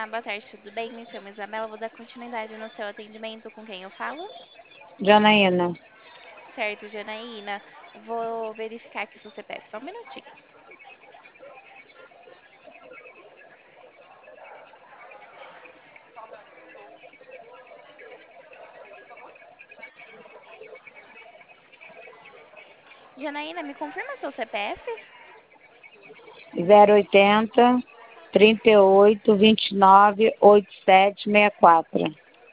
boa tarde, tudo bem? Me chamo Isabela, vou dar continuidade no seu atendimento com quem eu falo. Janaína, Certo, Janaína, vou verificar aqui seu CPF, só um minutinho. Janaína, me confirma seu CPF? 080 38 29 8764.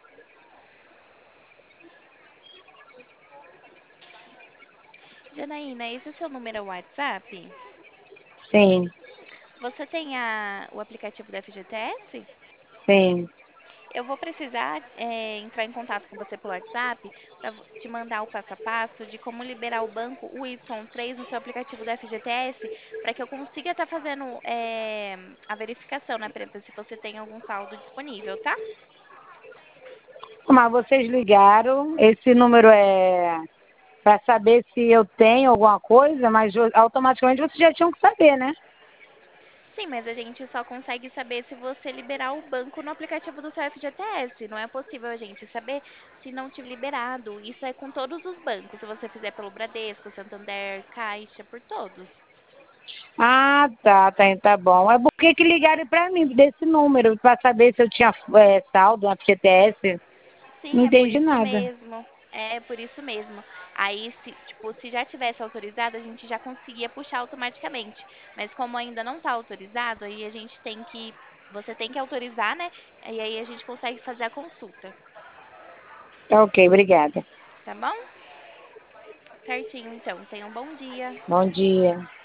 Janaína, esse é o seu número WhatsApp? Sim, Você tem o aplicativo da FGTS? sim. Eu vou precisar entrar em contato com você pelo WhatsApp para te mandar o passo a passo de como liberar o banco, o Y3, no seu aplicativo da FGTS, para que eu consiga estar fazendo a verificação, né, para ver se você tem algum saldo disponível, tá? Mas vocês ligaram, esse número é para saber se eu tenho alguma coisa, mas automaticamente vocês já tinham que saber, né? Sim, mas a gente só consegue saber se você liberar o banco no aplicativo do seu FGTS. Não é possível a gente saber se não te liberado. Isso é com todos os bancos, se você fizer pelo Bradesco, Santander, Caixa, por todos. Ah, tá bom. É por que ligaram para mim desse número, para saber se eu tinha saldo no FGTS? Não Sim, é por entendi isso nada. mesmo. É por isso mesmo. Aí, se, tipo, se já tivesse autorizado, a gente já conseguia puxar automaticamente. Mas como ainda não está autorizado, aí a gente tem que. Você tem que autorizar, né? E aí a gente consegue fazer a consulta. Tá ok, obrigada. Tá bom? Certinho, então. Tenha um bom dia. Bom dia.